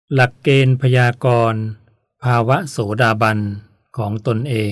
หลักเกณฑ์พยากรณ์ภาวะโสดาบันของตนเอง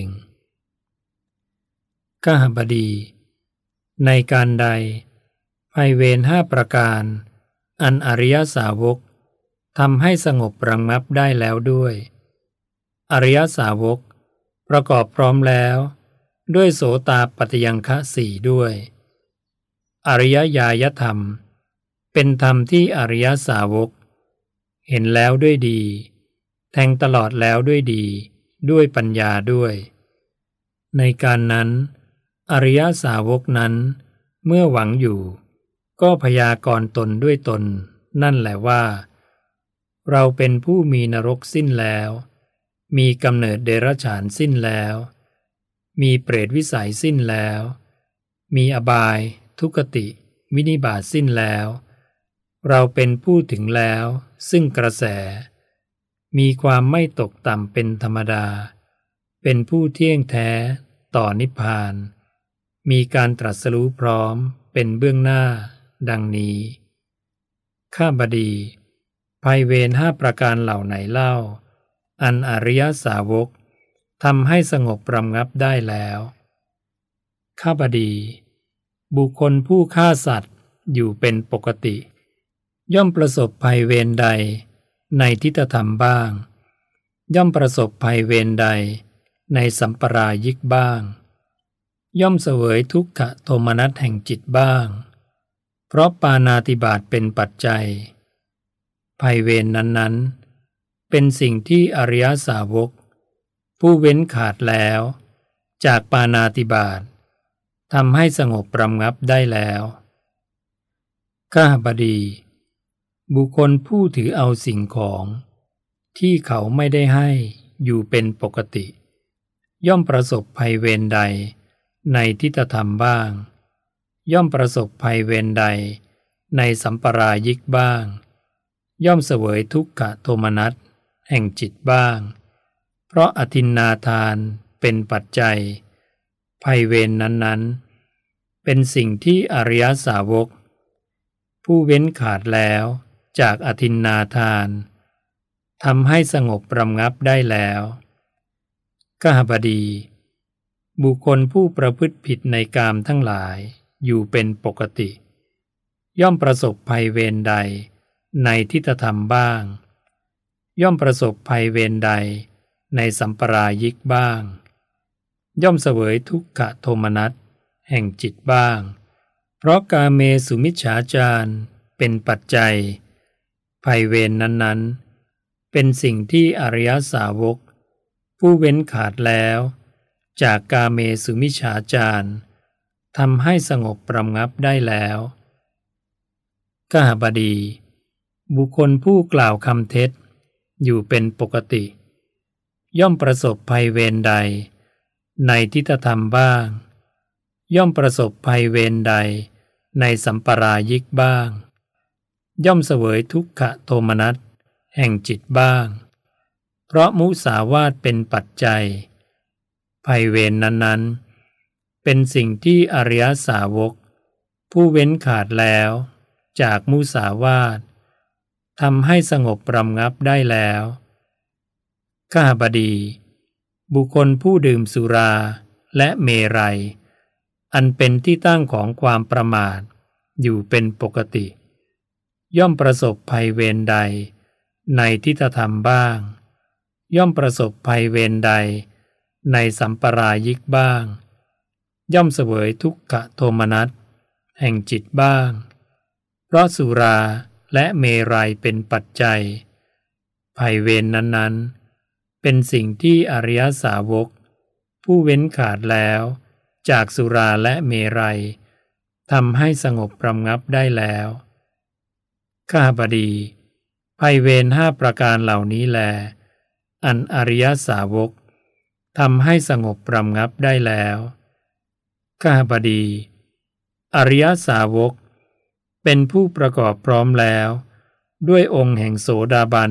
กหบดีในการใดภัยเวร5ประการอันอริยสาวกทำให้สงบระงับได้แล้วด้วยอริยสาวกประกอบพร้อมแล้วด้วยโสตาปัฏฐังคะสี่ด้วยอริยญาณธรรมเป็นธรรมที่อริยสาวกเห็นแล้วด้วยดีแทงตลอดแล้วด้วยดีด้วยปัญญาด้วยในการนั้นอริยสาวกนั้นเมื่อหวังอยู่ก็พยากรณ์ตนด้วยตนนั่นแหละว่าเราเป็นผู้มีนรกสิ้นแล้วมีกำเนิดเดรัจฉานสิ้นแล้วมีเปรตวิสัยสิ้นแล้วมีอบายทุกขติวินิบาตสิ้นแล้วเราเป็นผู้ถึงแล้วซึ่งกระแสมีความไม่ตกต่ำเป็นธรรมดาเป็นผู้เที่ยงแท้ต่อนิพพานมีการตรัสรู้พร้อมเป็นเบื้องหน้าดังนี้ข้าบดีภัยเวร5ประการเหล่าไหนเล่าอันอริยสาวกทำให้สงบระงับได้แล้วข้าบดีบุคคลผู้ฆ่าสัตว์อยู่เป็นปกติย่อมประสบภัยเวรใดในทิฏฐธรรมบ้างย่อมประสบภัยเวรใดในสัมปรายิกบ้างย่อมเสวยทุกขโทมนัสแห่งจิตบ้างเพราะปาณาติบาตเป็นปัจจัยภัยเวรนั้นๆเป็นสิ่งที่อริยสาวกผู้เว้นขาดแล้วจากปาณาติบาตทำให้สงบระงับได้แล้วข้าบดีบุคคลผู้ถือเอาสิ่งของที่เขาไม่ได้ให้อยู่เป็นปกติย่อมประสบภัยเวรใดในทิฏฐธรรมบ้างย่อมประสบภัยเวรใดในสัมปรายิกบ้างย่อมเสวยทุกขโทมนัสแห่งจิตบ้างเพราะอทินนาทานเป็นปัจจัยภัยเวรนั้นๆเป็นสิ่งที่อริยสาวกผู้เว้นขาดแล้วจากอทินนาทานทำให้สงบระงับได้แล้วกหบดีบุคคลผู้ประพฤติผิดในกามทั้งหลายอยู่เป็นปกติย่อมประสบภัยเวรใดในทิฏฐธรรมบ้างย่อมประสบภัยเวรใดในสัมปรายิกบ้างย่อมเสวยทุกขโทมนัสแห่งจิตบ้างเพราะกาเมสุมิจฉาจารเป็นปัจจัยภัยเวรนั้นๆเป็นสิ่งที่อริยสาวกผู้เว้นขาดแล้วจากกาเมสุมิจฉาจารทำให้สงบระงับได้แล้วกหบดีบุคคลผู้กล่าวคำเท็จอยู่เป็นปกติย่อมประสบภัยเวรใดในทิฏฐธรรมบ้างย่อมประสบภัยเวรใดในสัมปรายิกบ้างย่อมเสวยทุกขโทมนัสแห่งจิตบ้างเพราะมุสาวาทเป็นปัจจัยภัยเวรนั้นๆเป็นสิ่งที่อริยสาวกผู้เว้นขาดแล้วจากมุสาวาททำให้สงบระงับได้แล้วข้าบดีบุคคลผู้ดื่มสุราและเมรัยอันเป็นที่ตั้งของความประมาทอยู่เป็นปกติย่อมประสบภัยเวรใดในทิฏฐธรรมบ้างย่อมประสบภัยเวรใดในสัมปรายิกบ้างย่อมเสวยทุกขโทมนัสแห่งจิตบ้างเพราะสุราและเมรัยเป็นปัจจัยภัยเวรนั้นๆเป็นสิ่งที่อริยสาวกผู้เว้นขาดแล้วจากสุราและเมรัยทำให้สงบระงับได้แล้วข้าบดีภัยเวร5ประการเหล่านี้แลอันอริยสาวกทำให้สงบระงับได้แล้วข้าบดีอริยสาวกเป็นผู้ประกอบพร้อมแล้วด้วยองค์แห่งโสดาบัน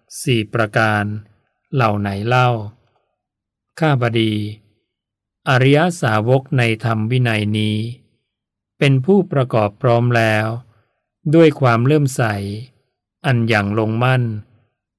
4ประการเหล่าไหนเล่าข้าบดีอริยสาวกในธรรมวินัยนี้เป็นผู้ประกอบพร้อมแล้วด้วยความเลื่อมใสอันอย่างลงมั่น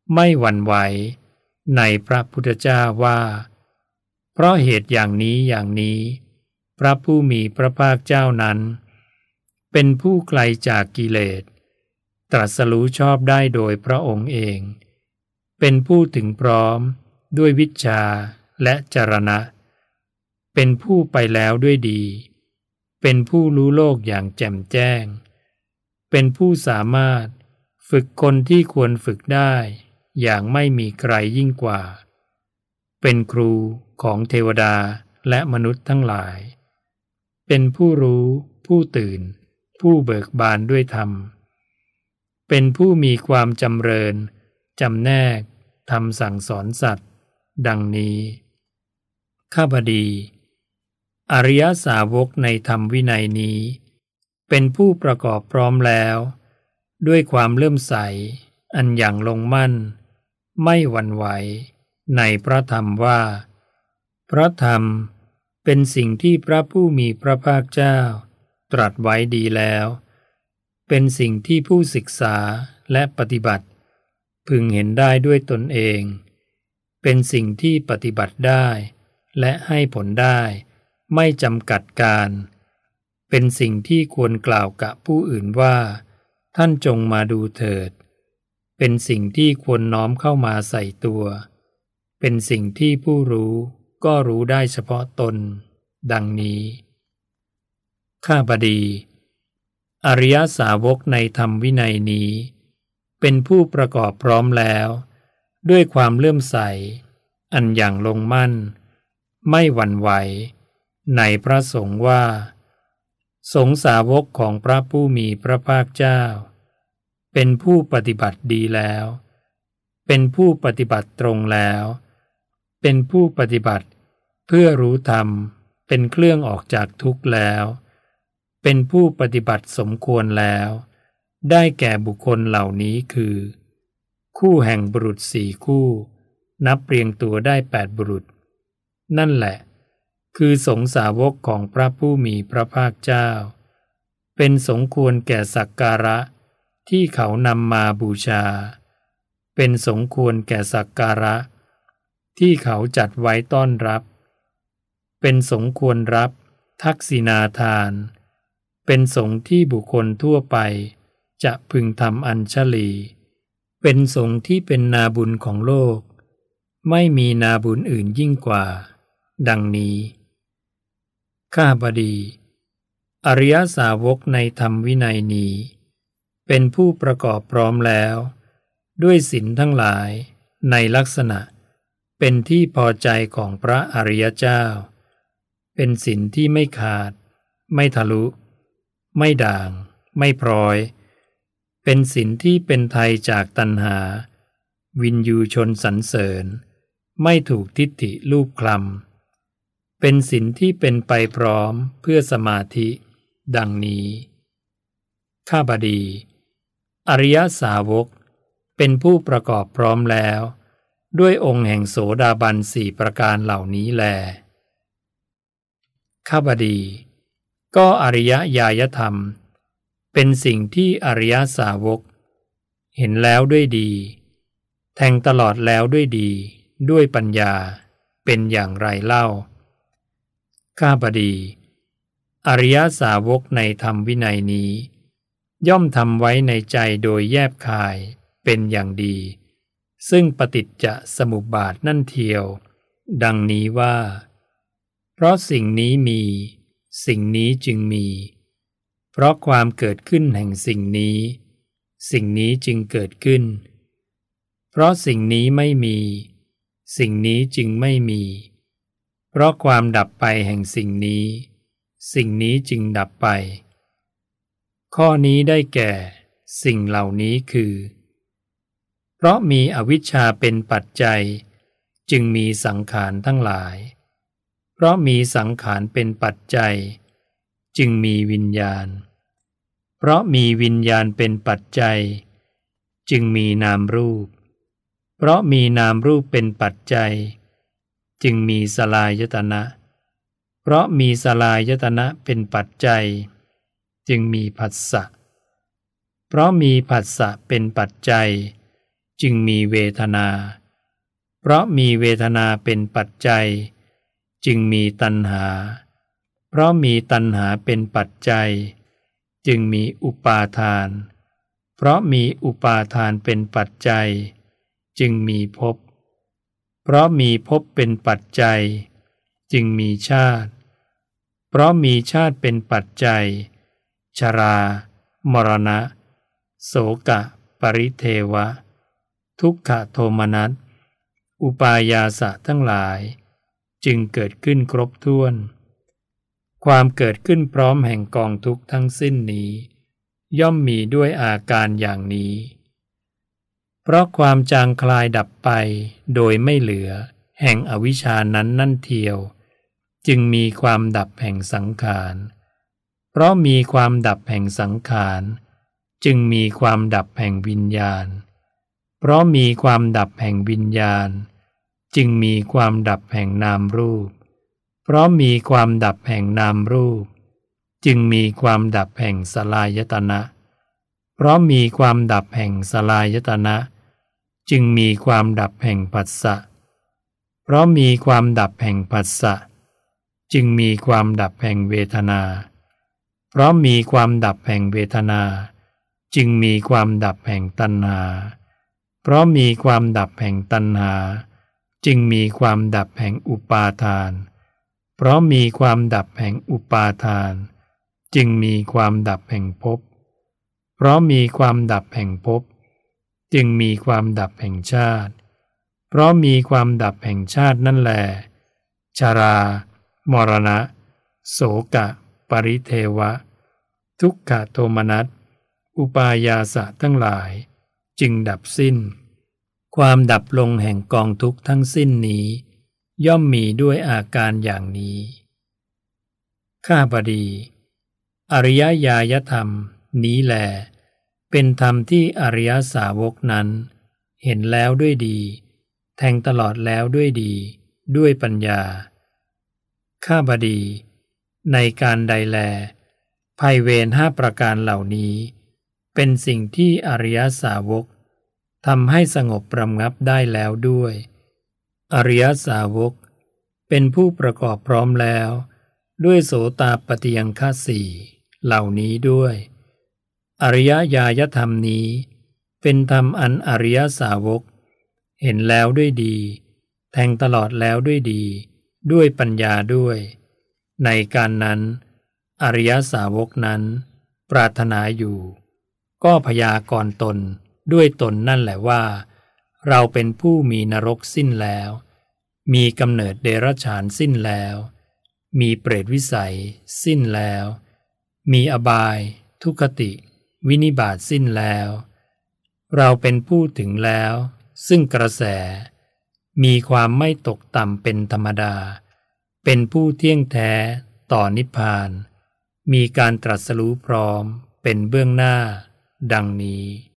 ไม่หวั่นไหวในพระพุทธเจ้าว่าเพราะเหตุอย่างนี้อย่างนี้พระผู้มีพระภาคเจ้านั้นเป็นผู้ไกลจากกิเลสตรัสรู้ชอบได้โดยพระองค์เองเป็นผู้ถึงพร้อมด้วยวิชชาและจรณะเป็นผู้ไปแล้วด้วยดีเป็นผู้รู้โลกอย่างแจ่มแจ้งเป็นผู้สามารถฝึกคนที่ควรฝึกได้อย่างไม่มีใครยิ่งกว่าเป็นครูของเทวดาและมนุษย์ทั้งหลายเป็นผู้รู้ผู้ตื่นผู้เบิกบานด้วยธรรมเป็นผู้มีความจำเริญจำแนกทำสั่งสอนสัตว์ดังนี้ข้าพดีอริยสาวกในธรรมวินัยนี้เป็นผู้ประกอบพร้อมแล้วด้วยความเลื่อมใสอันอย่างลงมั่นไม่หวั่นไหวในพระธรรมว่าพระธรรมเป็นสิ่งที่พระผู้มีพระภาคเจ้าตรัสไว้ดีแล้วเป็นสิ่งที่ผู้ศึกษาและปฏิบัติพึงเห็นได้ด้วยตนเองเป็นสิ่งที่ปฏิบัติได้และให้ผลได้ไม่จำกัดการเป็นสิ่งที่ควรกล่าวกับผู้อื่นว่าท่านจงมาดูเถิดเป็นสิ่งที่ควรน้อมเข้ามาใส่ตัวเป็นสิ่งที่ผู้รู้ก็รู้ได้เฉพาะตนดังนี้ข้าพดีอริยสาวกในธรรมวินัยนี้เป็นผู้ประกอบพร้อมแล้วด้วยความเลื่อมใสอันอย่างลงมั่นไม่หวั่นไหวในพระสงฆ์ว่าสงฆ์สาวกของพระผู้มีพระภาคเจ้าเป็นผู้ปฏิบัติดีแล้วเป็นผู้ปฏิบัติตรงแล้วเป็นผู้ปฏิบัติเพื่อรู้ธรรมเป็นเครื่องออกจากทุกข์แล้วเป็นผู้ปฏิบัติสมควรแล้วได้แก่บุคคลเหล่านี้คือคู่แห่งบุรุษ4 คู่นับเรียงตัวได้8 บุรุษนั่นแหละคือสงฆ์สาวกของพระผู้มีพระภาคเจ้าเป็นสมควรแก่สักการะที่เขานำมาบูชาเป็นสมควรแก่สักการะที่เขาจัดไว้ต้อนรับเป็นสมควรรับทักษิณาทานเป็นสงฆ์ที่บุคคลทั่วไปจะพึงทำอัญชลีเป็นสงฆ์ที่เป็นนาบุญของโลกไม่มีนาบุญอื่นยิ่งกว่าดังนี้ข้าพดีอริยสาวกในธรรมวินัยนี้เป็นผู้ประกอบพร้อมแล้วด้วยศีลทั้งหลายในลักษณะเป็นที่พอใจของพระอริยเจ้าเป็นศีลที่ไม่ขาดไม่ทะลุไม่ด่างไม่พร้อยเป็นศีลที่เป็นไทยจากตัณหาวินยูชนสรรเสริญไม่ถูกทิฏฐิลูบคลำเป็นศีลที่เป็นไปพร้อมเพื่อสมาธิดังนี้ข้าพดีอริยสาวกเป็นผู้ประกอบพร้อมแล้วด้วยองค์แห่งโสดาบัน4 ประการเหล่านี้แลข้าพดีก็อริยญาณธรรมเป็นสิ่งที่อริยสาวกเห็นแล้วด้วยดีแทงตลอดแล้วด้วยดีด้วยปัญญาเป็นอย่างไรเล่าข้าพดีอริยสาวกในธรรมวินัยนี้ย่อมทำไว้ในใจโดยแยบคายเป็นอย่างดีซึ่งปฏิจจสมุปบาทนั่นเทียวดังนี้ว่าเพราะสิ่งนี้มีสิ่งนี้จึงมีเพราะความเกิดขึ้นแห่งสิ่งนี้สิ่งนี้จึงเกิดขึ้นเพราะสิ่งนี้ไม่มีสิ่งนี้จึงไม่มีเพราะความดับไปแห่งสิ่งนี้สิ่งนี้จึงดับไปข้อนี้ได้แก่สิ่งเหล่านี้คือเพราะมีอวิชชาเป็นปัจจัยจึงมีสังขารทั้งหลายเพราะมีสังขารเป็นปัจจัยจึงมีวิญญาณเพราะมีวิญญาณเป็นปัจจัยจึงมีนามรูปเพราะมีนามรูปเป็นปัจจัยจึงมีสลายตนะเพราะมีสลายตนะเป็นปัจจัยจึงมีผัสสะเพราะมีผัสสะเป็นปัจจัยจึงมีเวทนาเพราะมีเวทนาเป็นปัจจัยจึงมีตัณหาเพราะมีตัณหาเป็นปัจจัยจึงมีอุปาทานเพราะมีอุปาทานเป็นปัจจัยจึงมีภพเพราะมีภพเป็นปัจจัยจึงมีชาติเพราะมีชาติเป็นปัจจัยชรามรณะโสกะปริเทวะทุกขโทมนัสอุปายาสะทั้งหลายจึงเกิดขึ้นครบถ้วนความเกิดขึ้นพร้อมแห่งกองทุกข์ทั้งสิ้นนี้ย่อมมีด้วยอาการอย่างนี้เพราะความจางคลายดับไปโดยไม่เหลือแห่งอวิชชานั้นนั่นเทียวจึงมีความดับแห่งสังขารเพราะมีความดับแห่งสังขารจึงมีความดับแห่งวิญญาณเพราะมีความดับแห่งวิญญาณจึงมีความดับแห่งนามรูปเพราะมีความดับแห่งนามรูปจึงมีความดับแห่งสลายตนะเพราะมีความดับแห่งสลายตนะจึงมีความดับแห่งผัสสะเพราะมีความดับแห่งผัสสะจึงมีความดับแห่งเวทนาเพราะมีความดับแห่งเวทนาจึงมีความดับแห่งตัณหาเพราะมีความดับแห่งตัณหาจึงมีความดับแห่งอุปาทานเพราะมีความดับแห่งอุปาทานจึงมีความดับแห่งภพเพราะมีความดับแห่งภพจึงมีความดับแห่งชาติเพราะมีความดับแห่งชาตินั่นแลชรามรณะโสกะปริเทวะทุกขโทมนัสอุปายาสะทั้งหลายจึงดับสิ้นความดับลงแห่งกองทุกข์ทั้งสิ้นนี้ย่อมมีด้วยอาการอย่างนี้ข้าพดี อริยญาณธรรมนี้แลเป็นธรรมที่อริยสาวกนั้นเห็นแล้วด้วยดีแทงตลอดแล้วด้วยดีด้วยปัญญาข้าพดีในการใดแลภัยเวร5ประการเหล่านี้เป็นสิ่งที่อริยสาวกทำให้สงบระงับได้แล้วด้วยอริยสาวกเป็นผู้ประกอบพร้อมแล้วด้วยโสตาปัฏฐิยังคะสี่เหล่านี้ด้วยอริยญาณธรรมนี้เป็นธรรมอันอริยสาวกเห็นแล้วด้วยดีแทงตลอดแล้วด้วยดีด้วยปัญญาด้วยในการนั้นอริยสาวกนั้นปรารถนาอยู่ก็พยากรณ์ตนด้วยตนนั่นแหละว่าเราเป็นผู้มีนรกสิ้นแล้วมีกำเนิดเดรัจฉานสิ้นแล้วมีเปรตวิสัยสิ้นแล้วมีอบายทุกขติวินิบาตสิ้นแล้วเราเป็นผู้ถึงแล้วซึ่งกระแสมีความไม่ตกต่ำเป็นธรรมดาเป็นผู้เที่ยงแท้ต่อนิพพานมีการตรัสรู้พร้อมเป็นเบื้องหน้าดังนี้